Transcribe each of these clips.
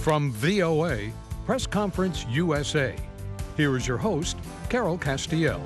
From VOA, Press Conference USA, here is your host, Carol Castiel.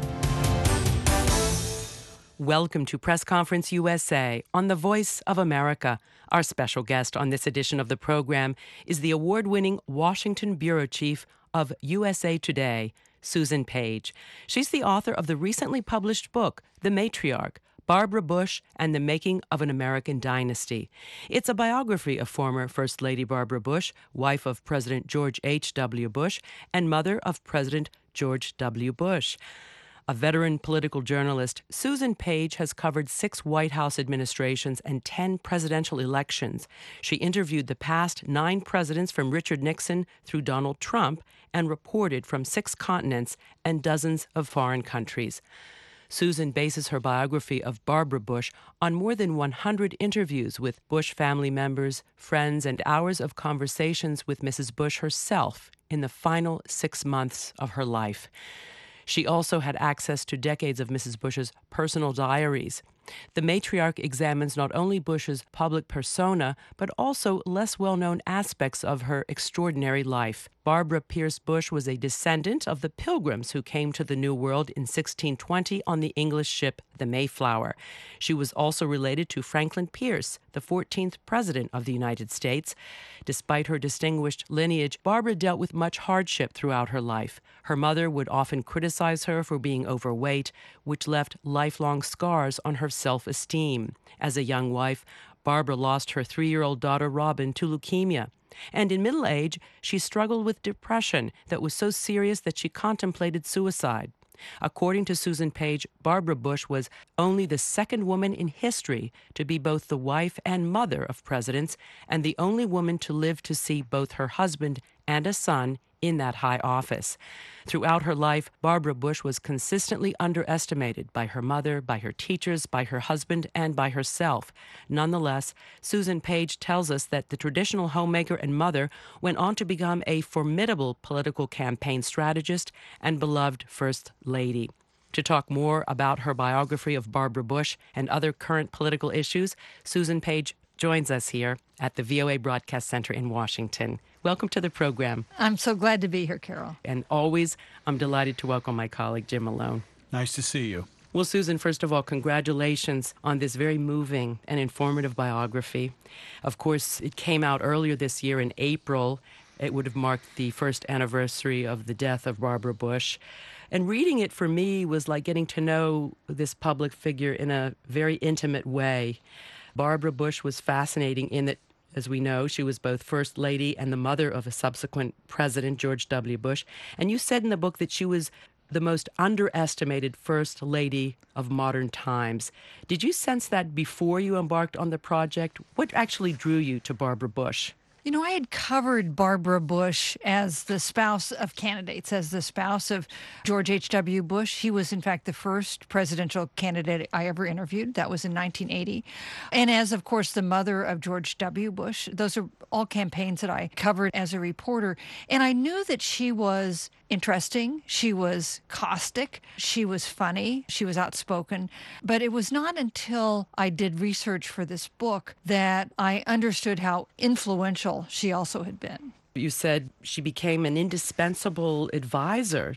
Welcome to Press Conference USA on the Voice of America. Our special guest on this edition of the program is the award-winning Washington bureau chief of USA Today, Susan Page. She's the author of the recently published book, The Matriarch, Barbara Bush and the Making of an American Dynasty. It's a biography of former First Lady Barbara Bush, wife of President George H.W. Bush, and mother of President George W. Bush. A veteran political journalist, Susan Page has covered 6 White House administrations and 10 presidential elections. She interviewed the past 9 presidents from Richard Nixon through Donald Trump and reported from 6 continents and dozens of foreign countries. Susan bases her biography of Barbara Bush on more than 100 interviews with Bush family members, friends, and hours of conversations with Mrs. Bush herself in the final 6 months of her life. She also had access to decades of Mrs. Bush's personal diaries. The Matriarch examines not only Bush's public persona, but also less well-known aspects of her extraordinary life. Barbara Pierce Bush was a descendant of the Pilgrims who came to the New World in 1620 on the English ship the Mayflower. She was also related to Franklin Pierce, the 14th President of the United States. Despite her distinguished lineage, Barbara dealt with much hardship throughout her life. Her mother would often criticize her for being overweight, which left lifelong scars on her self-esteem. As a young wife, Barbara lost her 3-year-old daughter Robin to leukemia. And in middle age, she struggled with depression that was so serious that she contemplated suicide. According to Susan Page, Barbara Bush was only the second woman in history to be both the wife and mother of presidents, and the only woman to live to see both her husband and a son in that high office. Throughout her life, Barbara Bush was consistently underestimated by her mother, by her teachers, by her husband, and by herself. Nonetheless, Susan Page tells us that the traditional homemaker and mother went on to become a formidable political campaign strategist and beloved First Lady. To talk more about her biography of Barbara Bush and other current political issues, Susan Page joins us here at the VOA Broadcast Center in Washington. Welcome to the program. I'm so glad to be here, Carol. And always, I'm delighted to welcome my colleague, Jim Malone. Nice to see you. Well, Susan, first of all, congratulations on this very moving and informative biography. Of course, it came out earlier this year in April. It would have marked the first anniversary of the death of Barbara Bush. And reading it for me was like getting to know this public figure in a very intimate way. Barbara Bush was fascinating in that, as we know, she was both First Lady and the mother of a subsequent President, George W. Bush. And you said in the book that she was the most underestimated First Lady of modern times. Did you sense that before you embarked on the project? What actually drew you to Barbara Bush? You know, I had covered Barbara Bush as the spouse of candidates, as the spouse of George H.W. Bush. He was, in fact, the first presidential candidate I ever interviewed. That was in 1980. And as, of course, the mother of George W. Bush. Those are all campaigns that I covered as a reporter. And I knew that she was interesting. She was caustic. She was funny. She was outspoken. But it was not until I did research for this book that I understood how influential she also had been. You said she became an indispensable advisor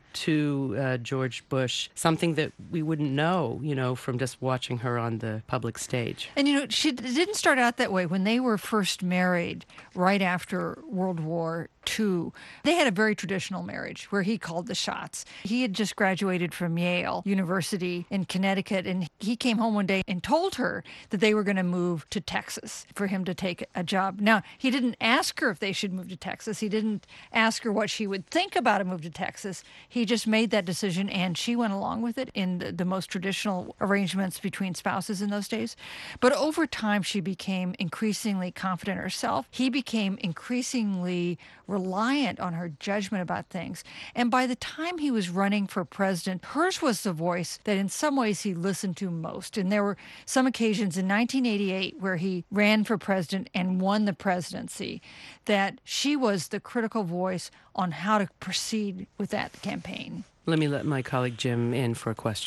to George Bush, something that we wouldn't know, from just watching her on the public stage. And, she didn't start out that way. When they were first married, right after World War II, they had a very traditional marriage where he called the shots. He had just graduated from Yale University in Connecticut, and he came home one day and told her that they were going to move to Texas for him to take a job. Now, he didn't ask her if they should move to Texas. He didn't ask her what she would think about a move to Texas. He just made that decision, and she went along with it in the most traditional arrangements between spouses in those days. But over time, she became increasingly confident in herself. He became increasingly reliant on her judgment about things. And by the time he was running for president, hers was the voice that in some ways he listened to most. And there were some occasions in 1988 where he ran for president and won the presidency that she was the critical voice on how to proceed with that campaign. Let me let my colleague Jim in for a question.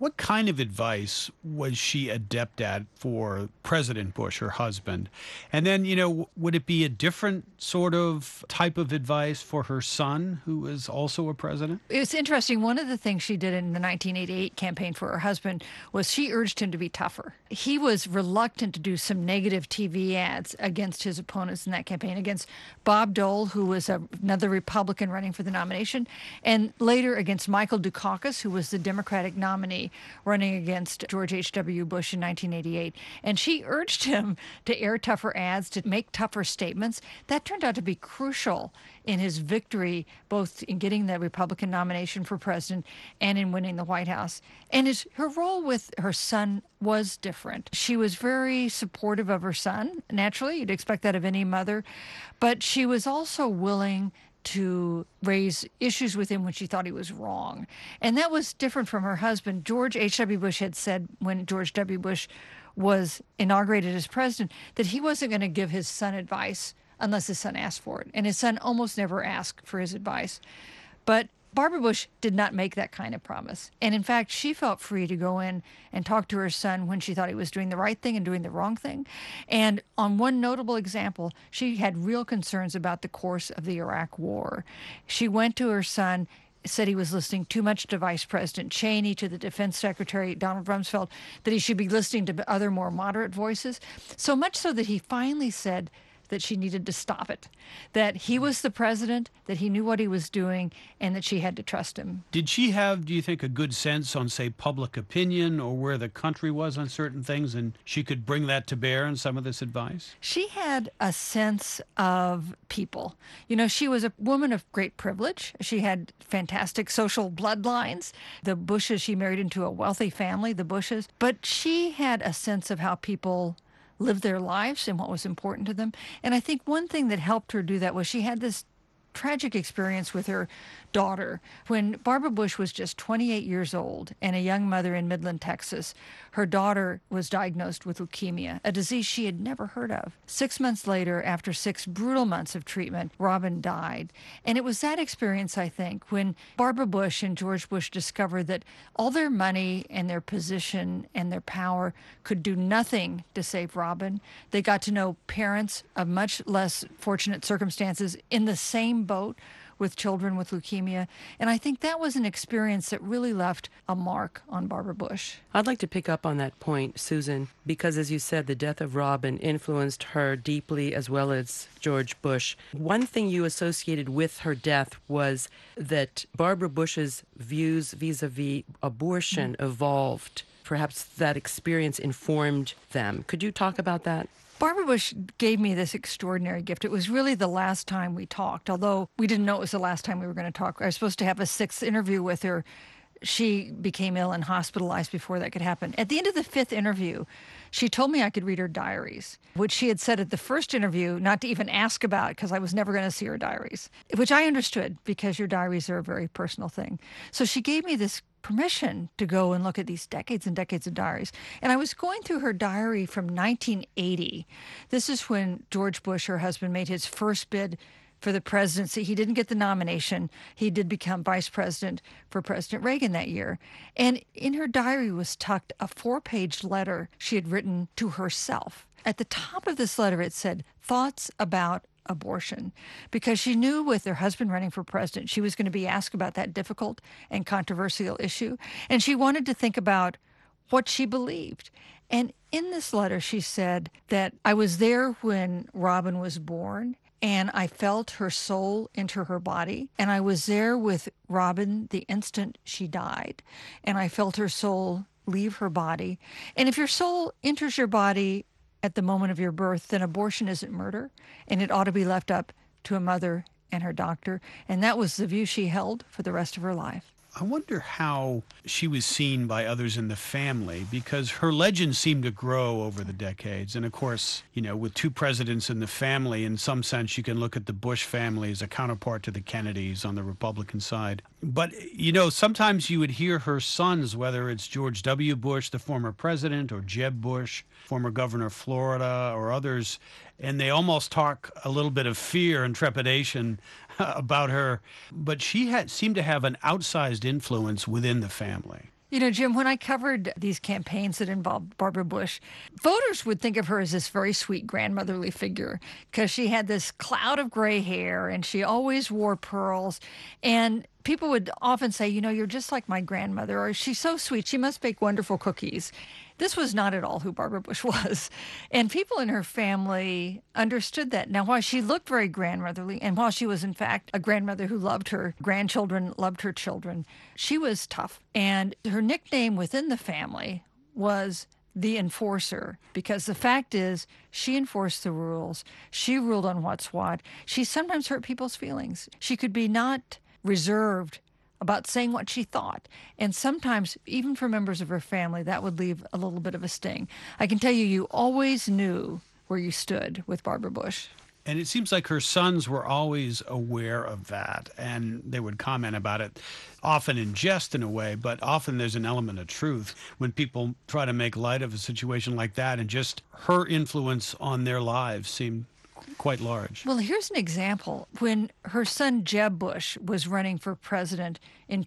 What kind of advice was she adept at for President Bush, her husband? And then, would it be a different sort of type of advice for her son, who is also a president? It's interesting. One of the things she did in the 1988 campaign for her husband was she urged him to be tougher. He was reluctant to do some negative TV ads against his opponents in that campaign, against Bob Dole, who was another Republican running for the nomination, and later against Michael Dukakis, who was the Democratic nominee running against George H.W. Bush in 1988. And she urged him to air tougher ads, to make tougher statements. That turned out to be crucial in his victory, both in getting the Republican nomination for president and in winning the White House. And her role with her son was different. She was very supportive of her son. Naturally, you'd expect that of any mother. But she was also willing to raise issues with him when she thought he was wrong. And that was different from her husband. George H.W. Bush had said, when George W. Bush was inaugurated as president, that he wasn't going to give his son advice unless his son asked for it. And his son almost never asked for his advice. But Barbara Bush did not make that kind of promise. And in fact, she felt free to go in and talk to her son when she thought he was doing the right thing and doing the wrong thing. And on one notable example, she had real concerns about the course of the Iraq War. She went to her son, said he was listening too much to Vice President Cheney, to the Defense Secretary Donald Rumsfeld, that he should be listening to other more moderate voices. So much so that he finally said that she needed to stop it, that he was the president, that he knew what he was doing, and that she had to trust him. Did she have, do you think, a good sense on, say, public opinion or where the country was on certain things, and she could bring that to bear in some of this advice? She had a sense of people. She was a woman of great privilege. She had fantastic social bloodlines. The Bushes, she married into a wealthy family, the Bushes. But she had a sense of how people live their lives and what was important to them. And I think one thing that helped her do that was she had this tragic experience with her daughter. When Barbara Bush was just 28 years old and a young mother in Midland, Texas, her daughter was diagnosed with leukemia, a disease she had never heard of. 6 months later, after 6 brutal months of treatment, Robin died. And it was that experience, I think, when Barbara Bush and George Bush discovered that all their money and their position and their power could do nothing to save Robin. They got to know parents of much less fortunate circumstances in the same boat with children with leukemia. And I think that was an experience that really left a mark on Barbara Bush. I'd like to pick up on that point, Susan, because as you said, the death of Robin influenced her deeply as well as George Bush. One thing you associated with her death was that Barbara Bush's views vis-a-vis abortion evolved. Perhaps that experience informed them. Could you talk about that? Barbara Bush gave me this extraordinary gift. It was really the last time we talked, although we didn't know it was the last time we were going to talk. I was supposed to have a 6th interview with her. She became ill and hospitalized before that could happen. At the end of the 5th interview, she told me I could read her diaries, which she had said at the first interview not to even ask about because I was never going to see her diaries, which I understood because your diaries are a very personal thing. So she gave me this permission to go and look at these decades and decades of diaries. And I was going through her diary from 1980. This is when George Bush, her husband, made his first bid for the presidency. He didn't get the nomination. He did become vice president for President Reagan that year. And in her diary was tucked a 4-page letter she had written to herself. At the top of this letter, it said, "Thoughts about abortion," because she knew with her husband running for president, she was going to be asked about that difficult and controversial issue. And she wanted to think about what she believed. And in this letter, she said that I was there when Robin was born, and I felt her soul enter her body. And I was there with Robin the instant she died. And I felt her soul leave her body. And if your soul enters your body at the moment of your birth, then abortion isn't murder, and it ought to be left up to a mother and her doctor. And that was the view she held for the rest of her life. I wonder how she was seen by others in the family, because her legend seemed to grow over the decades. And of course, with 2 presidents in the family, in some sense, you can look at the Bush family as a counterpart to the Kennedys on the Republican side. But, sometimes you would hear her sons, whether it's George W. Bush, the former president, or Jeb Bush, former governor of Florida, or others, and they almost talk a little bit of fear and trepidation about her. But she seemed to have an outsized influence within the family. You know, Jim, when I covered these campaigns that involved Barbara Bush, voters would think of her as this very sweet grandmotherly figure because she had this cloud of gray hair and she always wore pearls. And people would often say, you know, you're just like my grandmother, or she's so sweet, she must bake wonderful cookies. This was not at all who Barbara Bush was. And people in her family understood that. Now, while she looked very grandmotherly, and while she was, in fact, a grandmother who loved her grandchildren, loved her children, she was tough. And her nickname within the family was the enforcer, because the fact is she enforced the rules. She ruled on what's what. She sometimes hurt people's feelings. She could be not reserved about saying what she thought. And sometimes, even for members of her family, that would leave a little bit of a sting. I can tell you, you always knew where you stood with Barbara Bush. And it seems like her sons were always aware of that, and they would comment about it, often in jest in a way, but often there's an element of truth when people try to make light of a situation like that, and just her influence on their lives seemed quite large. Well, here's an example. When her son Jeb Bush was running for president in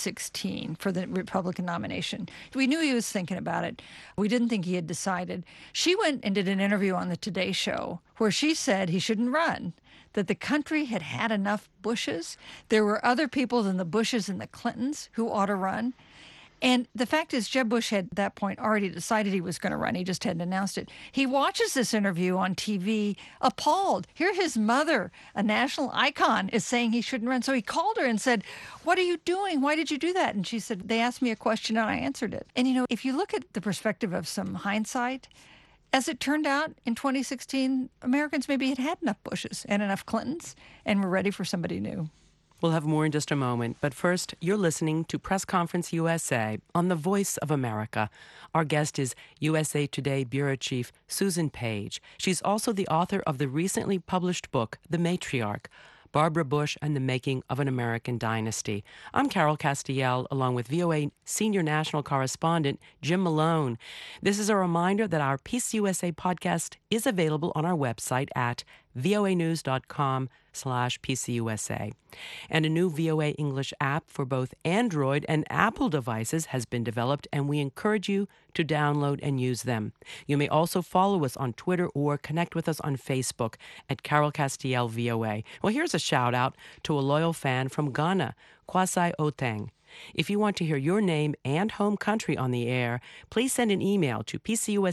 2016 for the Republican nomination, we knew he was thinking about it. We didn't think he had decided. She went and did an interview on the Today Show where she said he shouldn't run, that the country had had enough Bushes. There were other people than the Bushes and the Clintons who ought to run. And the fact is, Jeb Bush had at that point already decided he was going to run. He just hadn't announced it. He watches this interview on TV, appalled. Here his mother, a national icon, is saying he shouldn't run. So he called her and said, "What are you doing? Why did you do that?" And she said, "They asked me a question and I answered it." And, you know, if you look at the perspective of some hindsight, as it turned out in 2016, Americans maybe had had enough Bushes and enough Clintons and were ready for somebody new. We'll have more in just a moment, but first, you're listening to Press Conference USA on the Voice of America. Our guest is USA Today Bureau Chief Susan Page. She's also the author of the recently published book, The Matriarch, Barbara Bush and the Making of an American Dynasty. I'm Carol Castiel, along with VOA Senior National Correspondent Jim Malone. This is a reminder that our Peace USA podcast is available on our website at voanews.com/PCUSA. And a new VOA English app for both Android and Apple devices has been developed, and we encourage you to download and use them. You may also follow us on Twitter or connect with us on Facebook at Carol Castiel VOA. Well, here's a shout out to a loyal fan from Ghana, Kwasi Oteng. If you want to hear your name and home country on the air, please send an email to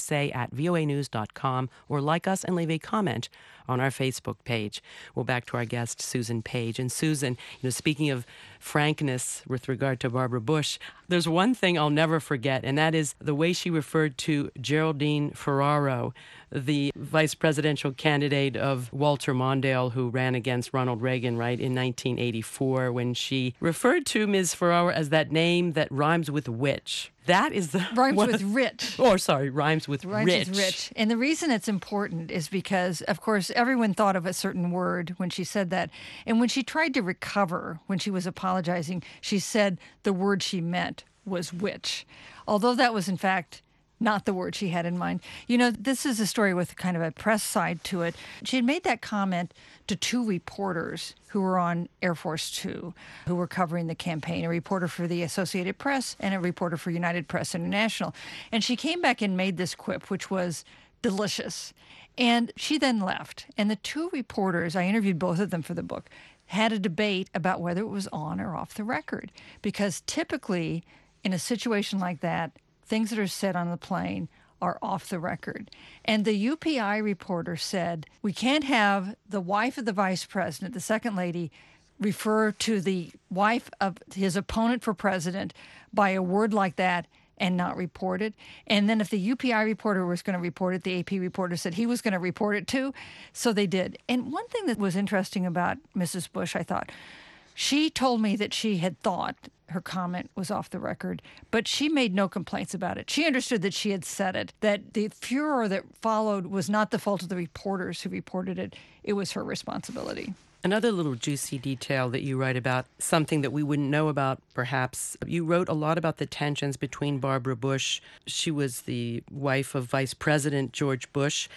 pcusa@voanews.com or like us and leave a comment on our Facebook page. Well, back to our guest, Susan Page. And Susan, speaking of frankness with regard to Barbara Bush, there's one thing I'll never forget, and that is the way she referred to Geraldine Ferraro, the vice presidential candidate of Walter Mondale, who ran against Ronald Reagan, right, in 1984, when she referred to Ms. Ferraro as that name that rhymes with witch. That is the... Rhymes with rich. Rhymes with rich. And the reason it's important is because, of course, everyone thought of a certain word when she said that. And when she tried to recover, when she was apologizing, she said the word she meant was witch. Although that was, in fact, not the word she had in mind. This is a story with kind of a press side to it. She had made that comment to two reporters who were on Air Force Two, who were covering the campaign, a reporter for the Associated Press and a reporter for United Press International. And she came back and made this quip, which was delicious. And she then left. And the two reporters, I interviewed both of them for the book, had a debate about whether it was on or off the record. Because typically, in a situation like that, things that are said on the plane are off the record. And the UPI reporter said, we can't have the wife of the vice president, the second lady, refer to the wife of his opponent for president by a word like that and not report it. And then if the UPI reporter was going to report it, the AP reporter said he was going to report it too. So they did. And one thing that was interesting about Mrs. Bush, I thought, she told me that she had thought her comment was off the record, but she made no complaints about it. She understood that she had said it, that the furor that followed was not the fault of the reporters who reported it. It was her responsibility. Another little juicy detail that you write about, something that we wouldn't know about, perhaps. You wrote a lot about the tensions between Barbara Bush. She was the wife of Vice President George Bush.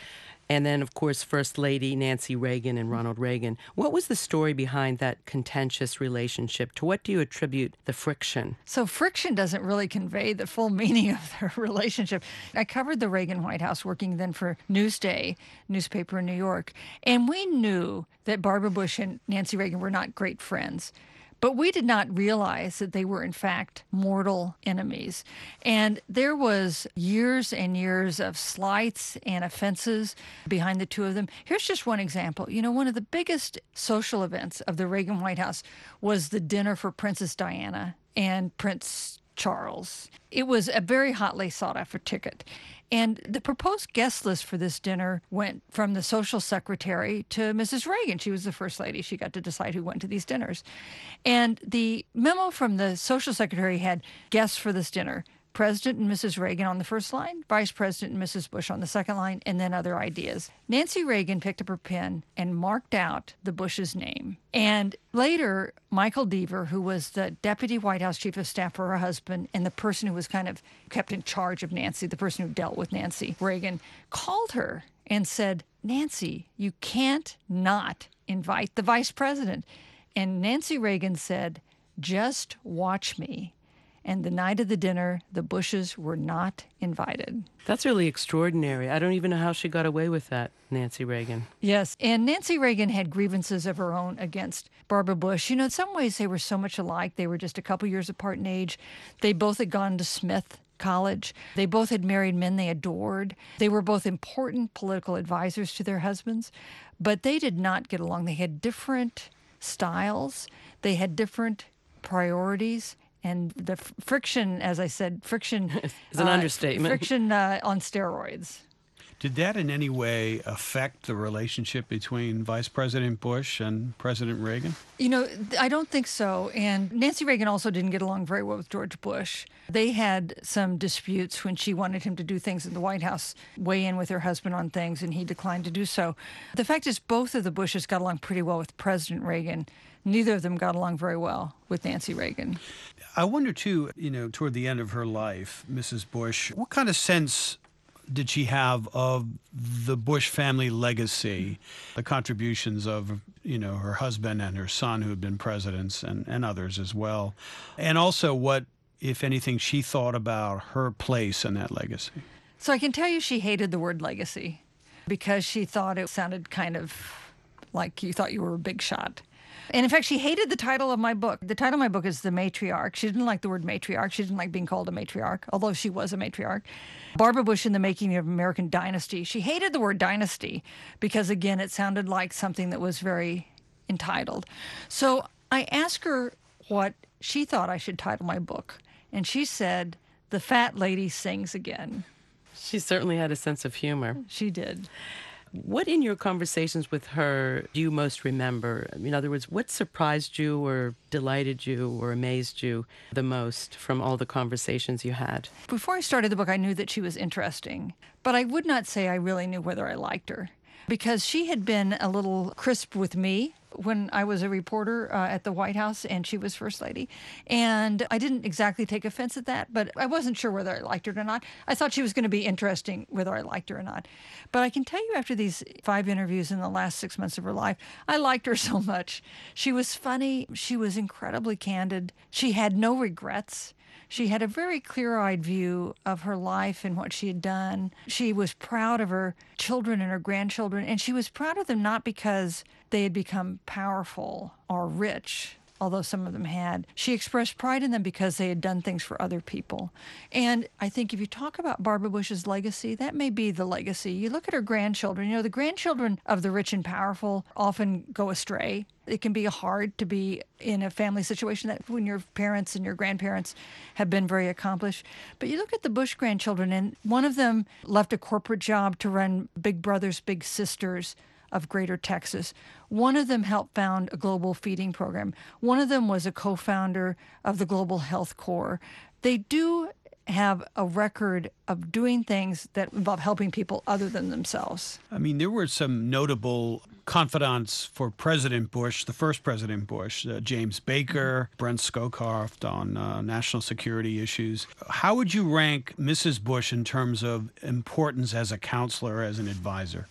And then, of course, First Lady Nancy Reagan and Ronald Reagan. What was the story behind that contentious relationship? To what do you attribute the friction? So friction doesn't really convey the full meaning of their relationship. I covered the Reagan White House, working then for Newsday, newspaper in New York, and we knew that Barbara Bush and Nancy Reagan were not great friends. But we did not realize that they were, in fact, mortal enemies. And there was years and years of slights and offenses behind the two of them. Here's just one example. You know, one of the biggest social events of the Reagan White House was the dinner for Princess Diana and Prince Charles. It was a very hotly sought-after ticket. And the proposed guest list for this dinner went from the social secretary to Mrs. Reagan. She was the first lady. She got to decide who went to these dinners. And the memo from the social secretary had guests for this dinner: President and Mrs. Reagan on the first line, Vice President and Mrs. Bush on the second line, and then other ideas. Nancy Reagan picked up her pen and marked out the Bush's name. And later, Michael Deaver, who was the deputy White House chief of staff for her husband and the person who was kind of kept in charge of Nancy, the person who dealt with Nancy Reagan, called her and said, "Nancy, you can't not invite the vice president." And Nancy Reagan said, "Just watch me." And the night of the dinner, the Bushes were not invited. That's really extraordinary. I don't even know how she got away with that, Nancy Reagan. Yes, and Nancy Reagan had grievances of her own against Barbara Bush. You know, in some ways they were so much alike. They were just a couple years apart in age. They both had gone to Smith College. They both had married men they adored. They were both important political advisors to their husbands, but they did not get along. They had different styles. They had different priorities. And the friction, as I said, friction is an understatement. Friction on steroids. Did that in any way affect the relationship between Vice President Bush and President Reagan? You know, I don't think so. And Nancy Reagan also didn't get along very well with George Bush. They had some disputes when she wanted him to do things in the White House, weigh in with her husband on things, and he declined to do so. The fact is, both of the Bushes got along pretty well with President Reagan. Neither of them got along very well with Nancy Reagan. I wonder, too, you know, toward the end of her life, Mrs. Bush, what kind of sense did she have of the Bush family legacy, the contributions of, you know, her husband and her son who had been presidents and others as well? And also what, if anything, she thought about her place in that legacy? So I can tell you she hated the word legacy because she thought it sounded kind of like you thought you were a big shot. And in fact, she hated the title of my book. The title of my book is The Matriarch. She didn't like the word matriarch. She didn't like being called a matriarch, although she was a matriarch. Barbara Bush in the Making of American Dynasty. She hated the word dynasty because, again, it sounded like something that was very entitled. So I asked her what she thought I should title my book. And she said, "The Fat Lady Sings Again." She certainly had a sense of humor. She did. What in your conversations with her do you most remember? In other words, what surprised you or delighted you or amazed you the most from all the conversations you had? Before I started the book, I knew that she was interesting, but I would not say I really knew whether I liked her because she had been a little crisp with me when I was a reporter at the White House and she was First Lady. And I didn't exactly take offense at that, but I wasn't sure whether I liked her or not. I thought she was going to be interesting whether I liked her or not. But I can tell you after these 5 interviews in the last 6 months of her life, I liked her so much. She was funny. She was incredibly candid. She had no regrets. She had a very clear-eyed view of her life and what she had done. She was proud of her children and her grandchildren, and she was proud of them not because they had become powerful or rich, although some of them had. She expressed pride in them because they had done things for other people. And I think if you talk about Barbara Bush's legacy, that may be the legacy. You look at her grandchildren. You know, the grandchildren of the rich and powerful often go astray. It can be hard to be in a family situation that when your parents and your grandparents have been very accomplished. But you look at the Bush grandchildren, and one of them left a corporate job to run Big Brothers Big Sisters of Greater Texas. One of them helped found a global feeding program. One of them was a co-founder of the Global Health Corps. They do have a record of doing things that involve helping people other than themselves. I mean, there were some notable confidants for President Bush, the first President Bush, James Baker, Brent Scowcroft on national security issues. How would you rank Mrs. Bush in terms of importance as a counselor, as an advisor? Barbara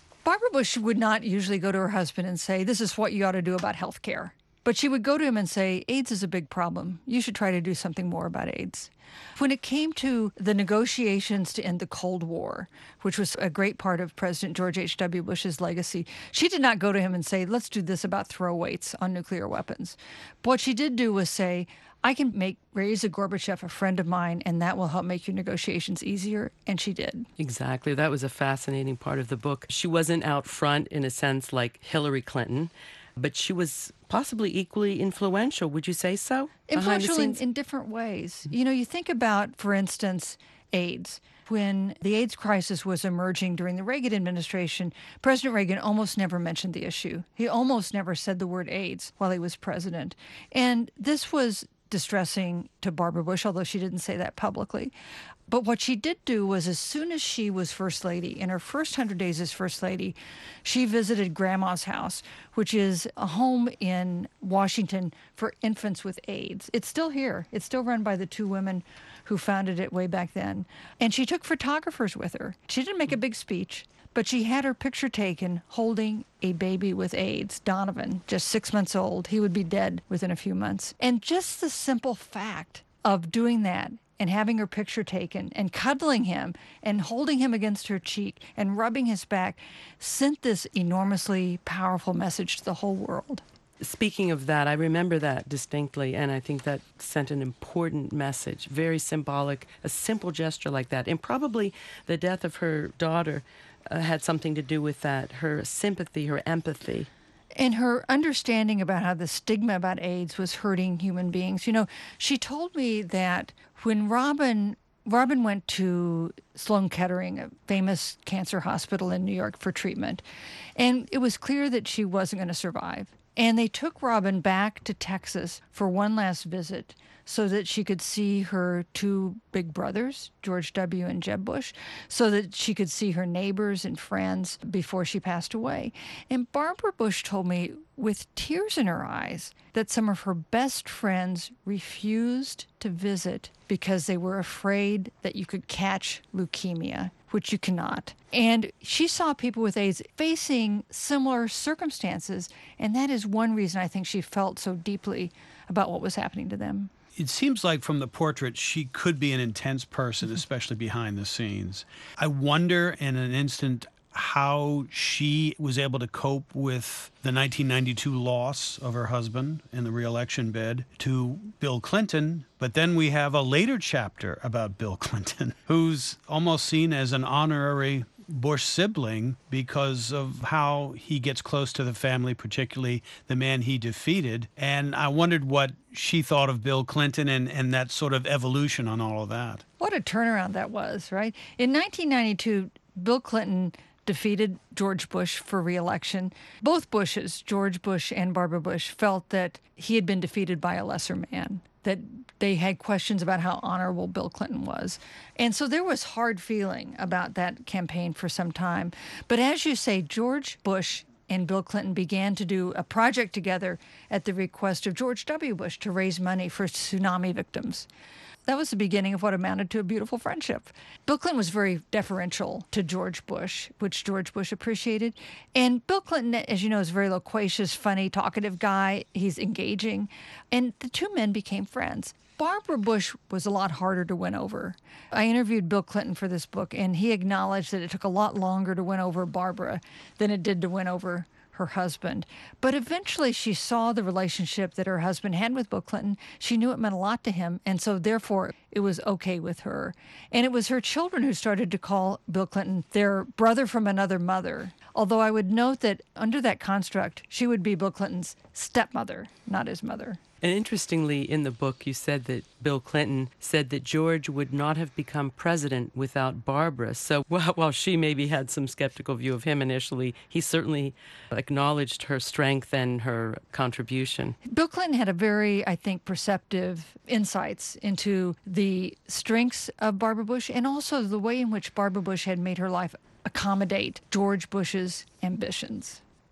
Bush would not usually go to her husband and say, this is what you ought to do about health care. But she would go to him and say, AIDS is a big problem. You should try to do something more about AIDS. When it came to the negotiations to end the Cold War, which was a great part of President George H.W. Bush's legacy, she did not go to him and say, let's do this about throw weights on nuclear weapons. But what she did do was say, I can make Raisa Gorbachev a friend of mine, and that will help make your negotiations easier. And she did. Exactly. That was a fascinating part of the book. She wasn't out front in a sense like Hillary Clinton, but she was possibly equally influential. Would you say so? Influential in different ways. You know, you think about, for instance, AIDS. When the AIDS crisis was emerging during the Reagan administration, President Reagan almost never mentioned the issue. He almost never said the word AIDS while he was president. And this was distressing to Barbara Bush, although she didn't say that publicly. But what she did do was, as soon as she was First Lady, in her first 100 days as First Lady, she visited Grandma's House, which is a home in Washington for infants with AIDS. It's still here. It's still run by the two women who founded it way back then. And she took photographers with her. She didn't make a big speech, but she had her picture taken holding a baby with AIDS, Donovan, just 6 months old. He would be dead within a few months. And just the simple fact of doing that and having her picture taken and cuddling him and holding him against her cheek and rubbing his back sent this enormously powerful message to the whole world. Speaking of that, I remember that distinctly, and I think that sent an important message, very symbolic, a simple gesture like that. And probably the death of her daughter had something to do with that, her sympathy, her empathy. And her understanding about how the stigma about AIDS was hurting human beings. You know, she told me that when Robin went to Sloan Kettering, a famous cancer hospital in New York, for treatment, and it was clear that she wasn't going to survive. And they took Robin back to Texas for one last visit so that she could see her two big brothers, George W. and Jeb Bush, so that she could see her neighbors and friends before she passed away. And Barbara Bush told me with tears in her eyes that some of her best friends refused to visit because they were afraid that you could catch leukemia, which you cannot. And she saw people with AIDS facing similar circumstances, and that is one reason I think she felt so deeply about what was happening to them. It seems like from the portrait, she could be an intense person, especially behind the scenes. I wonder in an instant how she was able to cope with the 1992 loss of her husband in the re-election bid to Bill Clinton. But then we have a later chapter about Bill Clinton, who's almost seen as an honorary Bush sibling because of how he gets close to the family, particularly the man he defeated. And I wondered what she thought of Bill Clinton and that sort of evolution on all of that. What a turnaround that was, right? In 1992, Bill Clinton defeated George Bush for re-election. Both Bushes, George Bush and Barbara Bush, felt that he had been defeated by a lesser man, that they had questions about how honorable Bill Clinton was. And so there was hard feeling about that campaign for some time. But as you say, George Bush and Bill Clinton began to do a project together at the request of George W. Bush to raise money for tsunami victims. That was the beginning of what amounted to a beautiful friendship. Bill Clinton was very deferential to George Bush, which George Bush appreciated. And Bill Clinton, as you know, is a very loquacious, funny, talkative guy. He's engaging. And the two men became friends. Barbara Bush was a lot harder to win over. I interviewed Bill Clinton for this book, and he acknowledged that it took a lot longer to win over Barbara than it did to win over her husband. But eventually she saw the relationship that her husband had with Bill Clinton. She knew it meant a lot to him, and so therefore it was okay with her. And it was her children who started to call Bill Clinton their brother from another mother. Although I would note that under that construct, she would be Bill Clinton's stepmother, not his mother. And interestingly, in the book, you said that Bill Clinton said that George would not have become president without Barbara. So while she maybe had some skeptical view of him initially, he certainly acknowledged her strength and her contribution. Bill Clinton had a very, I think, perceptive insights into the strengths of Barbara Bush and also the way in which Barbara Bush had made her life accommodate George Bush's ambitions.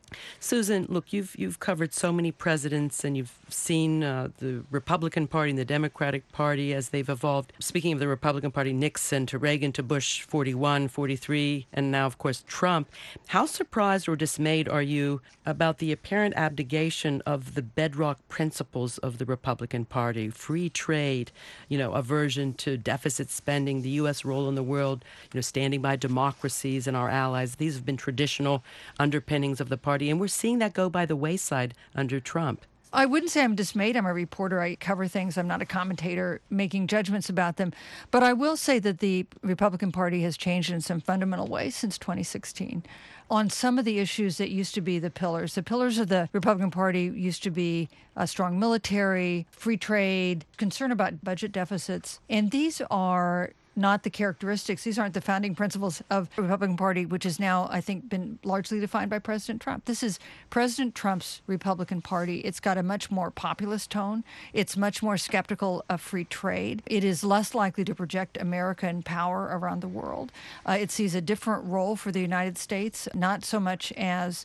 Susan, look, you've covered so many presidents, and you've seen the Republican Party and the Democratic Party as they've evolved. Speaking of the Republican Party, Nixon to Reagan to Bush 41, 43, and now, of course, Trump. How surprised or dismayed are you about the apparent abdication of the bedrock principles of the Republican Party? Free trade, aversion to deficit spending, the U.S. role in the world, standing by democracies and our allies. These have been traditional underpinnings of the party. And we're seeing that go by the wayside under Trump. I wouldn't say I'm dismayed. I'm a reporter. I cover things. I'm not a commentator making judgments about them. But I will say that the Republican Party has changed in some fundamental ways since 2016. On some of the issues that used to be the pillars of the Republican Party used to be a strong military, free trade, concern about budget deficits. And these are not the characteristics. These aren't the founding principles of the Republican Party, which has now, I think, been largely defined by President Trump. This is President Trump's Republican Party. It's got a much more populist tone. It's much more skeptical of free trade. It is less likely to project American power around the world. It sees a different role for the United States, not so much as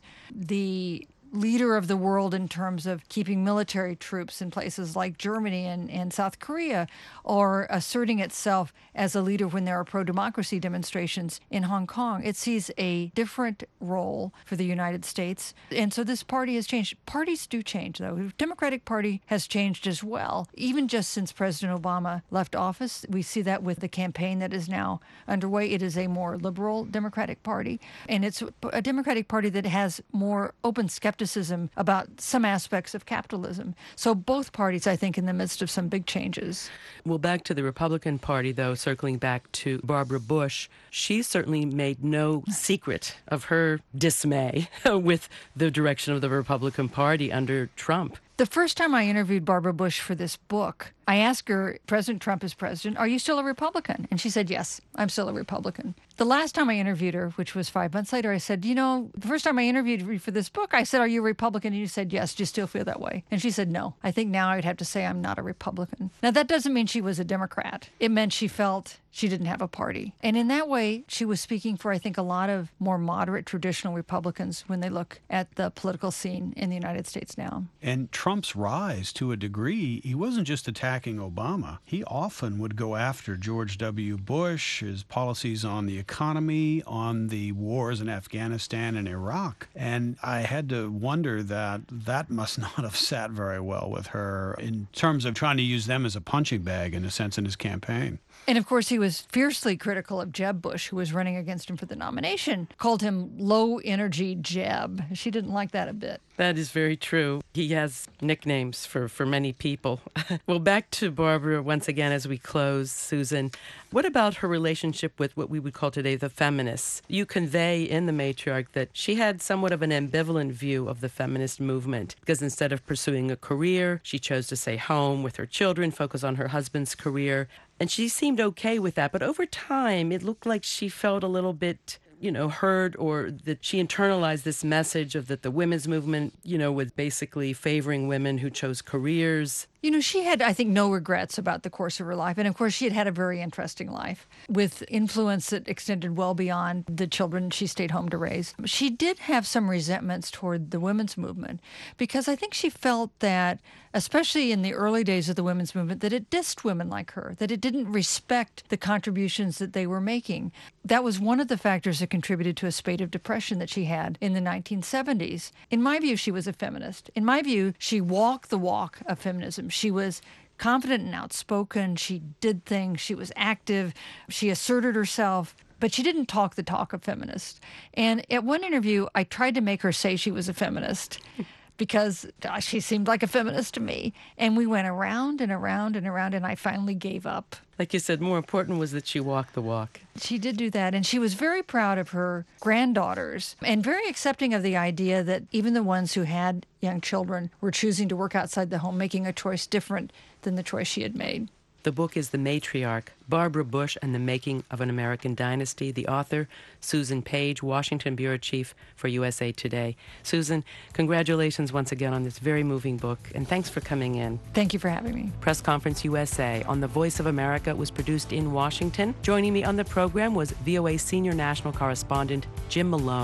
the leader of the world in terms of keeping military troops in places like Germany and South Korea, or asserting itself as a leader when there are pro-democracy demonstrations in Hong Kong. It sees a different role for the United States. And so this party has changed. Parties do change, though. The Democratic Party has changed as well. Even just since President Obama left office, we see that with the campaign that is now underway. It is a more liberal Democratic Party. And it's a Democratic Party that has more open skepticism about some aspects of capitalism. So both parties, I think, in the midst of some big changes. Well, back to the Republican Party, though, circling back to Barbara Bush, she certainly made no secret of her dismay with the direction of the Republican Party under Trump. The first time I interviewed Barbara Bush for this book, I asked her, President Trump is president, are you still a Republican? And she said, yes, I'm still a Republican. The last time I interviewed her, which was 5 months later, I said, the first time I interviewed you for this book, I said, are you a Republican? And you said, yes. Do you still feel that way? And she said, no. I think now I'd have to say I'm not a Republican. Now, that doesn't mean she was a Democrat. It meant she felt she didn't have a party. And in that way, she was speaking for, I think, a lot of more moderate traditional Republicans when they look at the political scene in the United States now. And Trump's rise, to a degree, he wasn't just attacking Obama. He often would go after George W. Bush, his policies on the economy, on the wars in Afghanistan and Iraq. And I had to wonder that must not have sat very well with her in terms of trying to use them as a punching bag, in a sense, in his campaign. And of course, he was fiercely critical of Jeb Bush, who was running against him for the nomination, called him low-energy Jeb. She didn't like that a bit. That is very true. He has nicknames for many people. Well, back to Barbara once again as we close, Susan. What about her relationship with what we would call today the feminists? You convey in The Matriarch that she had somewhat of an ambivalent view of the feminist movement, because instead of pursuing a career, she chose to stay home with her children, focus on her husband's career. And she seemed okay with that. But over time, it looked like she felt a little bit hurt, or that she internalized this message of that the women's movement, was basically favoring women who chose careers. She had, I think, no regrets about the course of her life. And of course, she had had a very interesting life with influence that extended well beyond the children she stayed home to raise. She did have some resentments toward the women's movement, because I think she felt that, especially in the early days of the women's movement, that it dissed women like her, that it didn't respect the contributions that they were making. That was one of the factors that contributed to a spate of depression that she had in the 1970s. In my view, she was a feminist. In my view, she walked the walk of feminism. She was confident and outspoken. She did things. She was active. She asserted herself. But she didn't talk the talk of feminist. And at one interview, I tried to make her say she was a feminist because she seemed like a feminist to me. And we went around and around and around, and I finally gave up. Like you said, more important was that she walked the walk. She did do that, and she was very proud of her granddaughters and very accepting of the idea that even the ones who had young children were choosing to work outside the home, making a choice different than the choice she had made. The book is The Matriarch, Barbara Bush and the Making of an American Dynasty. The author, Susan Page, Washington Bureau Chief for USA Today. Susan, congratulations once again on this very moving book, and thanks for coming in. Thank you for having me. Press Conference USA on The Voice of America was produced in Washington. Joining me on the program was VOA Senior National Correspondent Jim Malone.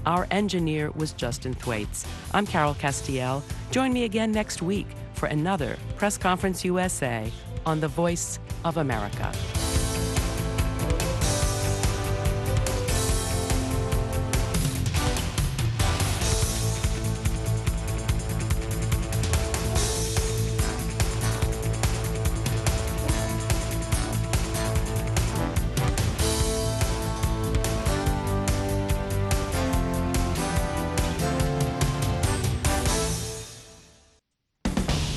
Our engineer was Justin Thwaites. I'm Carol Castiel. Join me again next week for another Press Conference USA on the Voice of America.